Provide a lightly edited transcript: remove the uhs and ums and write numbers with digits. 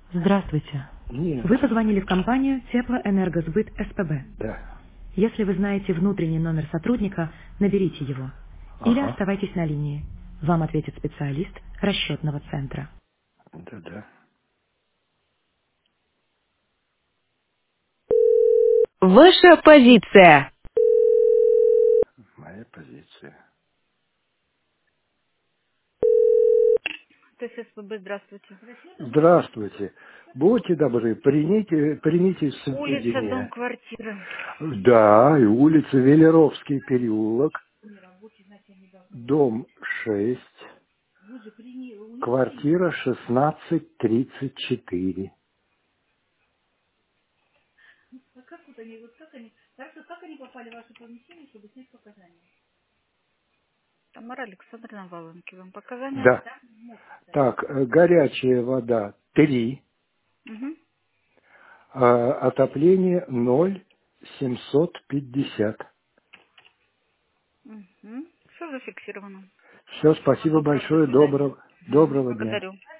Здравствуйте. Нет. Вы позвонили в компанию Теплоэнергосбыт СПБ. Да. Если вы знаете внутренний номер сотрудника, наберите его. Или Ага. оставайтесь на линии. Вам ответит специалист расчетного центра. Да-да. Ваша позиция. Моя позиция. То есть СПБ, здравствуйте. Здравствуйте. Будьте добры, примите Улица, дом, сведения. квартира. Да, и улица Велеровский переулок, дом 6, квартира 1634. Тамара Александровна Волынки. Вам показания? Да. Так, горячая вода 3, Угу. отопление 0,750. Угу. Все зафиксировано. Все, спасибо Доброго, до большое, свидания. доброго дня. Благодарю.